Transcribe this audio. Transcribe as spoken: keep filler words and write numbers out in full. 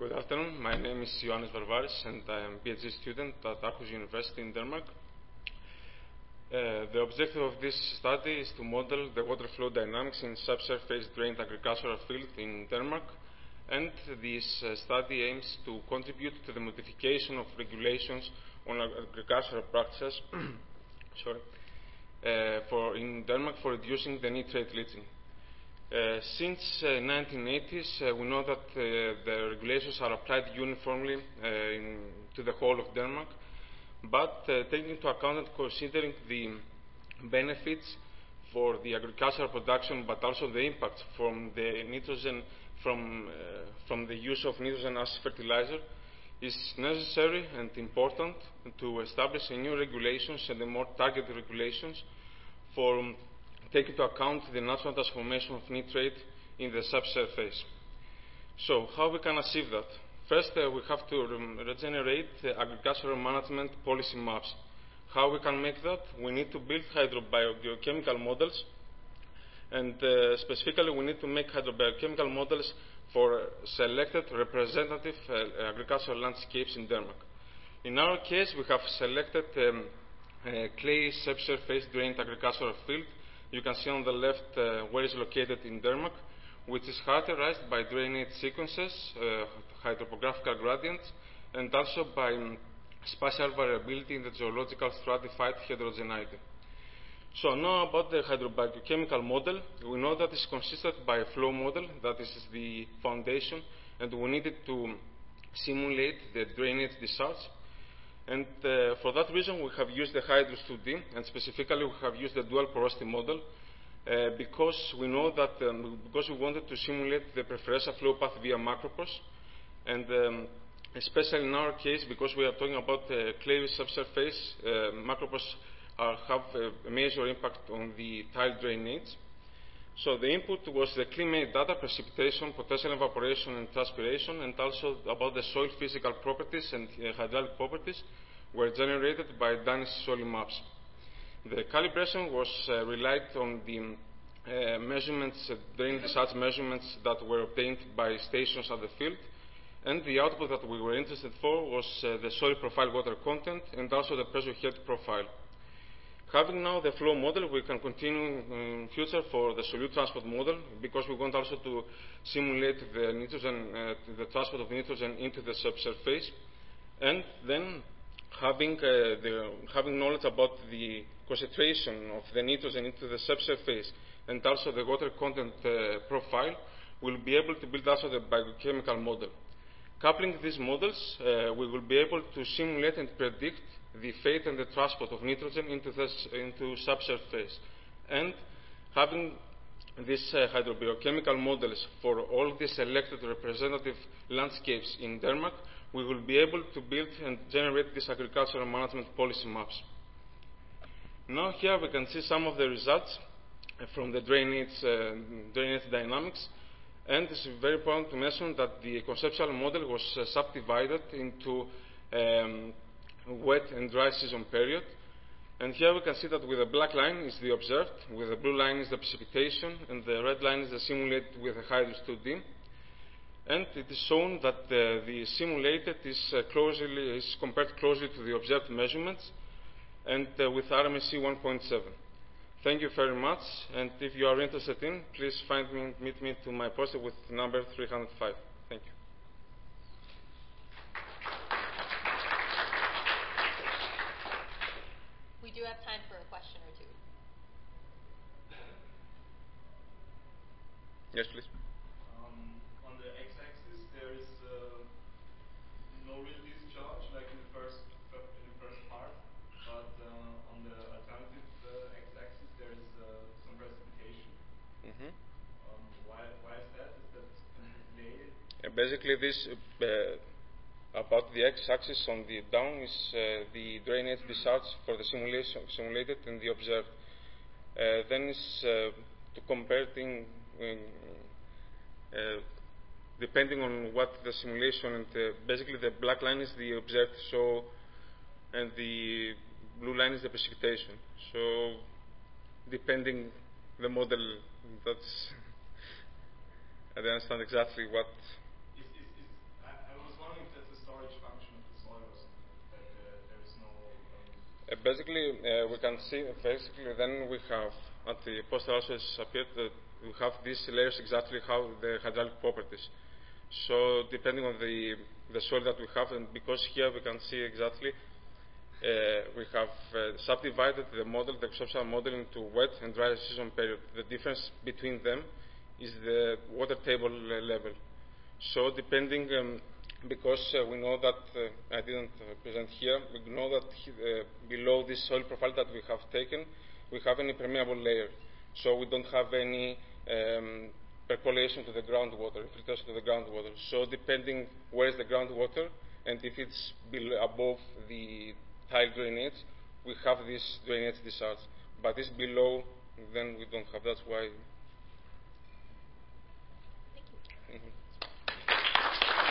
Good afternoon. My name is Ioannis Varvaris and I am a PhD student at Aarhus University in Denmark. Uh, the objective of this study is to model the water flow dynamics in subsurface drained agricultural field in Denmark, and this uh, study aims to contribute to the modification of regulations on agricultural practices sorry, uh, for in Denmark for reducing the nitrate leaching. Uh, since uh, nineteen eighties, uh, we know that uh, the regulations are applied uniformly uh, in, to the whole of Denmark, but uh, taking into account and considering the benefits for the agricultural production, but also the impact from the nitrogen from uh, from the use of nitrogen as fertilizer, is necessary and important to establish a new regulations and a more targeted regulations for um, take into account the natural transformation of nitrate in the subsurface. So, how we can achieve that? First, uh, we have to re regenerate uh, agricultural management policy maps. How we can make that? We need to build hydrobiochemical models, and uh, specifically we need to make hydrobiochemical models for selected representative uh, agricultural landscapes in Denmark. In our case, we have selected um, a clay subsurface drained agricultural field. You can see on the left uh, where it's located in Denmark, which is characterized by drainage sequences, uh, hydrographical gradients, and also by um, spatial variability in the geological stratified heterogeneity. So now about the hydrobiochemical model, we know that it's consisted by a flow model, that is the foundation, and we needed to simulate the drainage discharge. And uh, for that reason, we have used the Hydrus two D, and specifically we have used the dual porosity model, uh, because we know that, um, because we wanted to simulate the preferential flow path via macropores, and um, especially in our case, because we are talking about uh, clay subsurface, uh, macropores are, have a major impact on the tile drainage. So the input was the climate data, precipitation, potential evaporation and transpiration, and also about the soil physical properties and uh, hydraulic properties were generated by Danish soil maps. The calibration was uh, relied on the uh, measurements, uh, drain discharge measurements that were obtained by stations at the field, and the output that we were interested for was uh, the soil profile water content and also the pressure head profile. Having now the flow model, we can continue in future for the solute transport model, because we want also to simulate the nitrogen, uh, the transport of nitrogen into the subsurface, and then having uh, the having knowledge about the concentration of the nitrogen into the subsurface and also the water content uh, profile, we'll be able to build also the biochemical model. Coupling these models, uh, we will be able to simulate and predict the fate and the transport of nitrogen into, this, into subsurface. And having these uh, hydrobiochemical models for all the selected representative landscapes in Denmark, we will be able to build and generate these agricultural management policy maps. Now here we can see some of the results from the drainage, uh, drainage dynamics. And it's very important to mention that the conceptual model was uh, subdivided into um, wet and dry season period. And here we can see that with the black line is the observed, with the blue line is the precipitation, and the red line is the simulated with the Hydrus two D. And it is shown that uh, the simulated is, uh, closely, is compared closely to the observed measurements, and uh, with R M S E one point seven. Thank you very much, and if you are interested in, please find me, meet me to my poster with number three hundred five. Thank you. We do have time for a question or two. Yes, please. Um, on the x-axis, there is uh, no real discharge like in the first in the first part, but uh, on the alternative uh, x-axis, there is uh, some precipitation. Mm-hmm. um, why why is that? Is that can you explain? Uh, basically, this uh, about the x-axis on the down is uh, the drainage discharge for the simulation simulated and the observed. Uh, then is uh, to comparing uh, depending on what the simulation, and uh, basically the black line is the observed, so and the blue line is the precipitation. So depending the model, that's I don't understand exactly what. Is, is, is, I, I basically, uh, we can see, basically, then we have, at the poster also has appeared that we have these layers exactly how the hydraulic properties. So, depending on the, the soil that we have, and because here we can see exactly, uh, we have uh, subdivided the model, the conceptual model, into wet and dry season period. The difference between them is the water table uh, level. So, depending, um, because uh, we know that, uh, I didn't uh, present here, we know that uh, below this soil profile that we have taken, we have an impermeable layer. So we don't have any um, percolation to the groundwater, infiltration to the groundwater. So depending where is the groundwater, and if it's below, above the tile drainage, we have this drainage discharge. But it's below, then we don't have. That's why